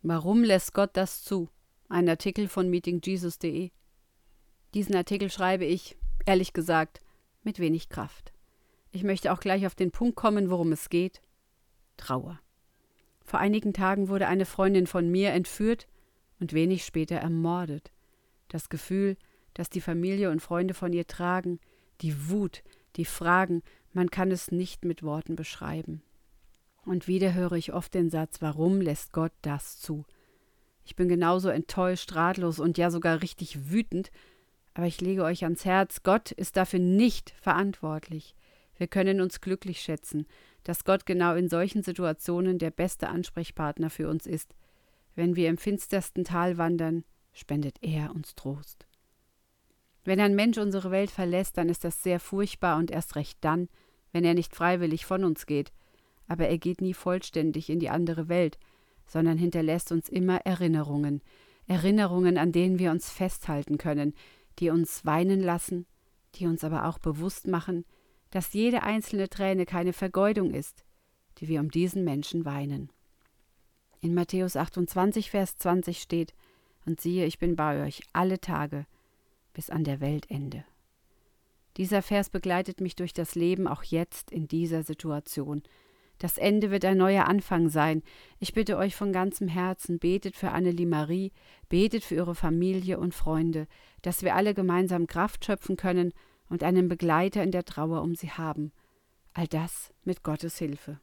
Warum lässt Gott das zu? Ein Artikel von meetingjesus.de. Diesen Artikel schreibe ich, ehrlich gesagt, mit wenig Kraft. Ich möchte auch gleich auf den Punkt kommen, worum es geht. Trauer. Vor einigen Tagen wurde eine Freundin von mir entführt und wenig später ermordet. Das Gefühl, das die Familie und Freunde von ihr tragen, die Wut, die Fragen, man kann es nicht mit Worten beschreiben. Und wieder höre ich oft den Satz, warum lässt Gott das zu? Ich bin genauso enttäuscht, ratlos und ja sogar richtig wütend, aber ich lege euch ans Herz, Gott ist dafür nicht verantwortlich. Wir können uns glücklich schätzen, dass Gott genau in solchen Situationen der beste Ansprechpartner für uns ist. Wenn wir im finstersten Tal wandern, spendet er uns Trost. Wenn ein Mensch unsere Welt verlässt, dann ist das sehr furchtbar und erst recht dann, wenn er nicht freiwillig von uns geht. Aber er geht nie vollständig in die andere Welt, sondern hinterlässt uns immer Erinnerungen, an denen wir uns festhalten können, die uns weinen lassen, die uns aber auch bewusst machen, dass jede einzelne Träne keine Vergeudung ist, die wir um diesen Menschen weinen. In Matthäus 28, Vers 20 steht: Und siehe, ich bin bei euch alle Tage bis an der Weltende. Dieser Vers begleitet mich durch das Leben, auch jetzt in dieser Situation. Das Ende wird ein neuer Anfang sein. Ich bitte euch von ganzem Herzen, betet für Annelie Marie, betet für ihre Familie und Freunde, dass wir alle gemeinsam Kraft schöpfen können und einen Begleiter in der Trauer um sie haben. All das mit Gottes Hilfe.